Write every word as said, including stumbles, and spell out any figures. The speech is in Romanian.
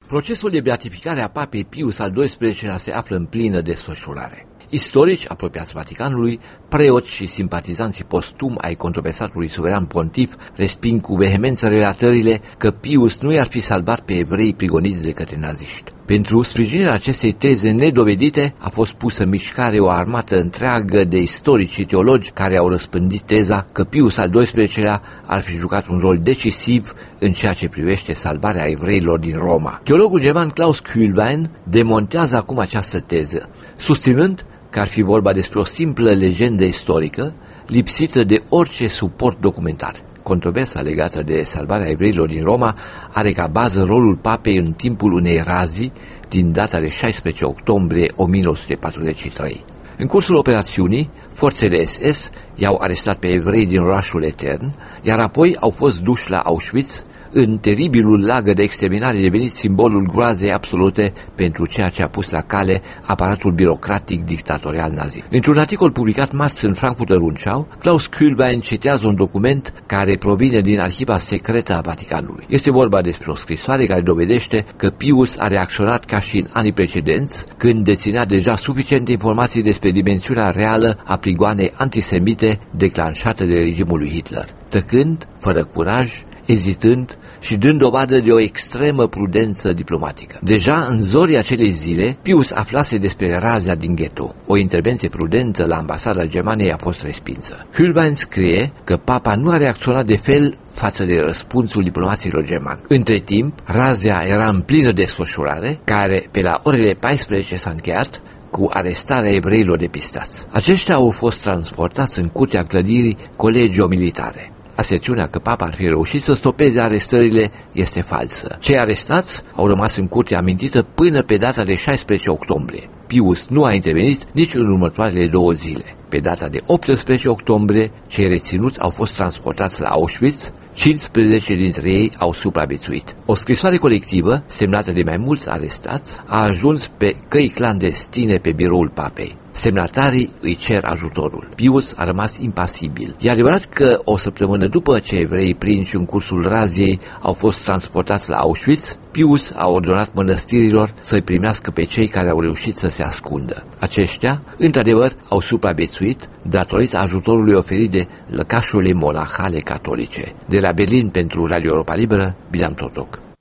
Procesul de beatificare a papei Pius al doisprezecelea-lea se află în plină desfășurare. Istorici apropiați Vaticanului, preoți și simpatizanții postum ai controversatului suveran pontif resping cu vehemență relatările că Pius nu i-ar fi salvat pe evrei prigoniți de către naziști. Pentru sprijinirea acestei teze nedovedite a fost pusă în mișcare o armată întreagă de istorici și teologi care au răspândit teza că Pius al doisprezecelea-lea ar fi jucat un rol decisiv în ceea ce privește salvarea evreilor din Roma. Teologul german Klaus Kühlwein demontează acum această teză, susținând că ar fi vorba despre o simplă legendă istorică, lipsită de orice suport documentar. Controversa legată de salvarea evreilor din Roma are ca bază rolul papei în timpul unei razii din data de șaisprezece octombrie o mie nouă sute patruzeci și trei. În cursul operațiunii, forțele S S i-au arestat pe evrei din orașul Etern, iar apoi au fost duși la Auschwitz, în teribilul lagăr de exterminare devenit simbolul groazei absolute pentru ceea ce a pus la cale aparatul birocratic dictatorial nazi. Într-un articol publicat marți în Frankfurter Rundschau, Klaus Kühlwein citează un document care provine din arhiva secretă a Vaticanului. Este vorba despre o scrisoare care dovedește că Pius a reacționat ca și în anii precedenți, când deținea deja suficiente informații despre dimensiunea reală a prigoanei antisemite declanșate de regimul lui Hitler. Tăcând, fără curaj, ezitând și dând dovadă de o extremă prudență diplomatică. Deja în zorii acelei zile, Pius aflase despre razia din ghetto. O intervenție prudentă la ambasada Germaniei a fost respinsă. Kühlwein scrie că papa nu a reacționat de fel față de răspunsul diplomaților germani. Între timp, razia era în plină desfășurare, care pe la orele paisprezece s-a încheiat cu arestarea evreilor depistați. Aceștia au fost transportați în curtea clădirii Colegio Militare. Aserțiunea că papa ar fi reușit să stopeze arestările este falsă. Cei arestați au rămas în curte amintită până pe data de șaisprezece octombrie. Pius nu a intervenit nici în următoarele două zile. Pe data de optsprezece octombrie, cei reținuți au fost transportați la Auschwitz, cincisprezece dintre ei au supraviețuit. O scrisoare colectivă, semnată de mai mulți arestați, a ajuns pe căi clandestine pe biroul papei. Semnatarii îi cer ajutorul. Pius a rămas impasibil. E adevărat că o săptămână după ce evreii prinși în cursul raziei au fost transportați la Auschwitz, Pius a ordonat mănăstirilor să-i primească pe cei care au reușit să se ascundă. Aceștia, într-adevăr, au supraviețuit datorită ajutorului oferit de lăcașurile monahale catolice. De la Berlin pentru Radio Europa Liberă, Bilam Totoc.